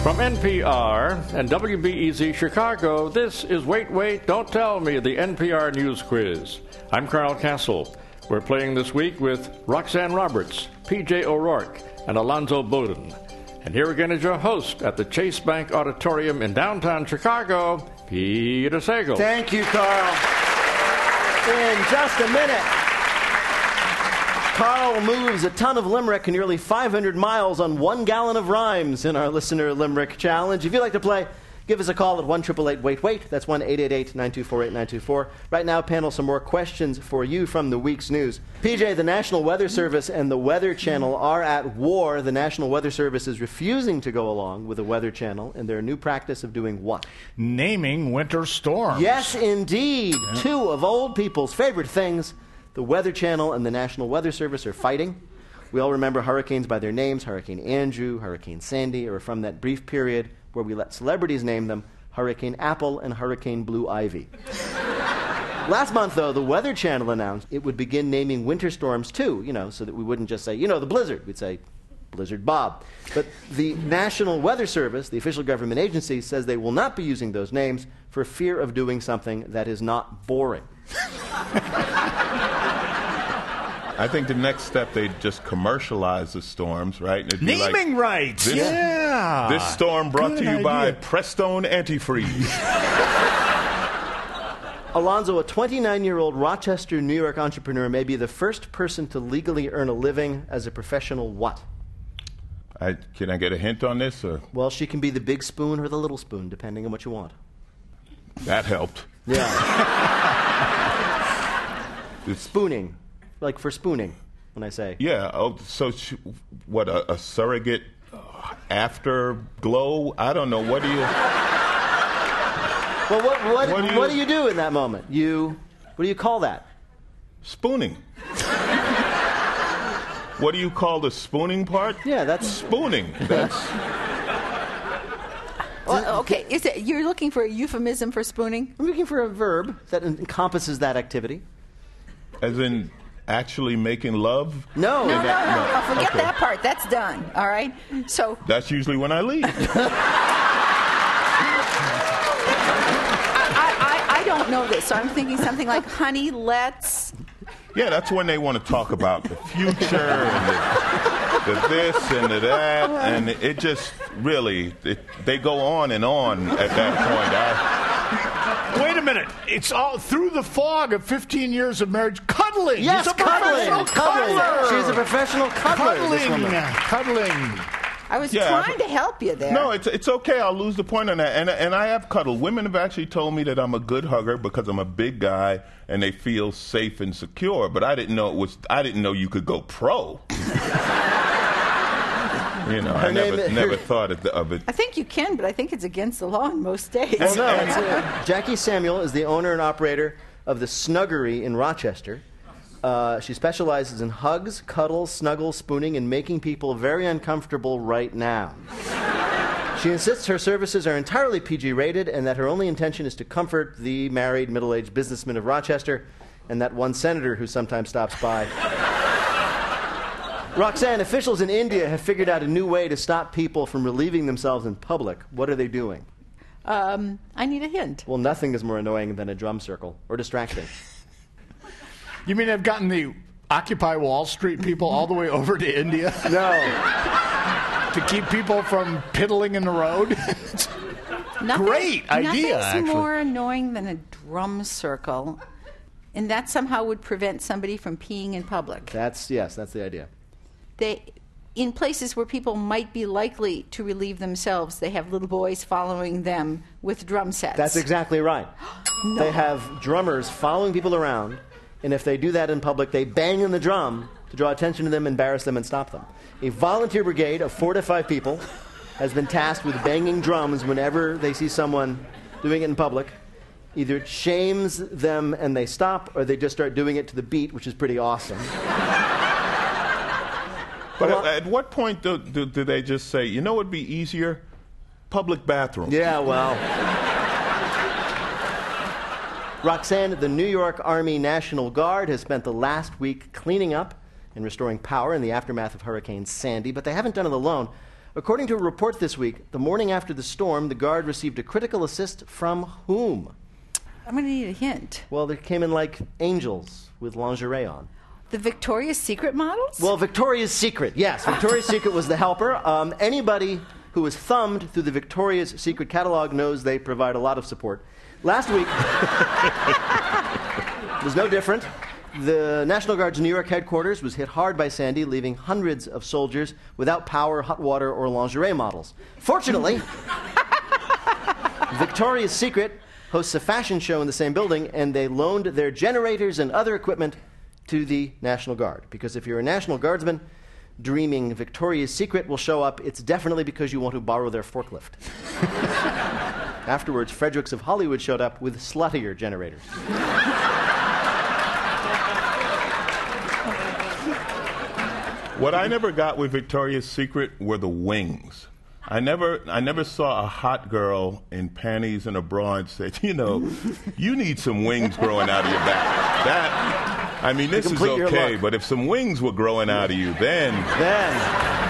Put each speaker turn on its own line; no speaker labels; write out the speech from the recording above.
From NPR and WBEZ Chicago, this is Wait, Wait, Don't Tell Me, the NPR News Quiz. I'm Carl Castle. We're playing this week with Roxanne Roberts, P.J. O'Rourke, and Alonzo Bowden. And here again is your host at the Chase Bank Auditorium in downtown Chicago, Peter Sagal.
Thank you, Carl. In just a minute, Carl moves a ton of limerick nearly 500 miles on 1 gallon of rhymes in our Listener Limerick Challenge. If you'd like to play, give us a call at 1-888-WAIT-WAIT. That's 1-888-924-8924. Right now, panel, some more questions for you from the week's news. PJ, the National Weather Service and the Weather Channel are at war. The National Weather Service is refusing to go along with the Weather Channel in their new practice of doing what?
Naming winter storms.
Yes, indeed. Yeah. Two of old people's favorite things. The Weather Channel and the National Weather Service are fighting. We all remember hurricanes by their names. Hurricane Andrew, Hurricane Sandy, or from that brief period where we let celebrities name them, Hurricane Apple and Hurricane Blue Ivy. Last month, though, the Weather Channel announced it would begin naming winter storms, too, so that we wouldn't just say, the blizzard. We'd say, Blizzard Bob. But the National Weather Service, the official government agency, says they will not be using those names for fear of doing something that is not boring.
I think the next step, they just commercialize the storms, right?
Naming rights,
This storm brought to you by Prestone Antifreeze.
Alonzo, a 29-year-old Rochester, New York entrepreneur may be the first person to legally earn a living as a professional what?
Can I get a hint on this? Or?
Well, she can be the big spoon or the little spoon, depending on what you want.
That helped.
Yeah. Spooning. Like for spooning, when I say.
Yeah. Oh, so what, a surrogate afterglow? I don't know. What do you...
Well, what do you do in that moment? What do you call that?
Spooning. What do you call the spooning part?
Yeah, that's...
Spooning. That's...
Well, okay, you're looking for a euphemism for spooning?
I'm looking for a verb that encompasses that activity.
As in... actually making love?
No. Forget that part. That's done. All right? So
that's usually when I leave.
I don't know this, so I'm thinking something like, honey, let's...
Yeah, that's when they want to talk about the future and the this and the that, and it just really, they go on and on at that point.
Wait a minute. It's all through the fog of 15 years of marriage. Cuddling.
Yes,
cuddling.
She's a professional cuddler.
Cuddling.
I was trying to help you there.
No, it's okay. I'll lose the point on that. And I have cuddled. Women have actually told me that I'm a good hugger because I'm a big guy and they feel safe and secure. But I didn't know you could go pro. I never thought of it.
I think you can, but I think it's against the law in most states.
Well, no. Jackie Samuel is the owner and operator of the Snuggery in Rochester. She specializes in hugs, cuddles, snuggles, spooning, and making people very uncomfortable right now. She insists her services are entirely PG-rated and that her only intention is to comfort the married, middle-aged businessman of Rochester and that one senator who sometimes stops by. Roxanne, officials in India have figured out a new way to stop people from relieving themselves in public. What are they doing?
I need a hint.
Well, nothing is more annoying than a drum circle or distraction.
You mean they've gotten the Occupy Wall Street people all the way over to India?
No.
To keep people from piddling in the road? Great idea, actually.
Nothing's more annoying than a drum circle, and that somehow would prevent somebody from peeing in public.
That's the idea.
In places where people might be likely to relieve themselves, they have little boys following them with drum sets.
That's exactly right.
No.
They have drummers following people around, and if they do that in public, they bang on the drum to draw attention to them, embarrass them, and stop them. A volunteer brigade of 4 to 5 people has been tasked with banging drums whenever they see someone doing it in public. Either it shames them and they stop, or they just start doing it to the beat, which is pretty awesome.
But at what point do they just say, you know what would be easier? Public bathroom.
Yeah, well. Roxanne, the New York Army National Guard has spent the last week cleaning up and restoring power in the aftermath of Hurricane Sandy, but they haven't done it alone. According to a report this week, the morning after the storm, the Guard received a critical assist from whom?
I'm going to need a hint.
Well, they came in like angels with lingerie on.
The Victoria's Secret models?
Well, Victoria's Secret, yes. Victoria's Secret was the helper. Anybody who has thumbed through the Victoria's Secret catalog knows they provide a lot of support. Last week was no different. The National Guard's New York headquarters was hit hard by Sandy, leaving hundreds of soldiers without power, hot water, or lingerie models. Fortunately, Victoria's Secret hosts a fashion show in the same building, and they loaned their generators and other equipment to the National Guard. Because if you're a National Guardsman dreaming Victoria's Secret will show up, it's definitely because you want to borrow their forklift. Afterwards, Fredericks of Hollywood showed up with sluttier generators.
What I never got with Victoria's Secret were the wings. I never saw a hot girl in panties and a bra and said, you know, you need some wings growing out of your back. This is okay, but if some wings were growing out of you, then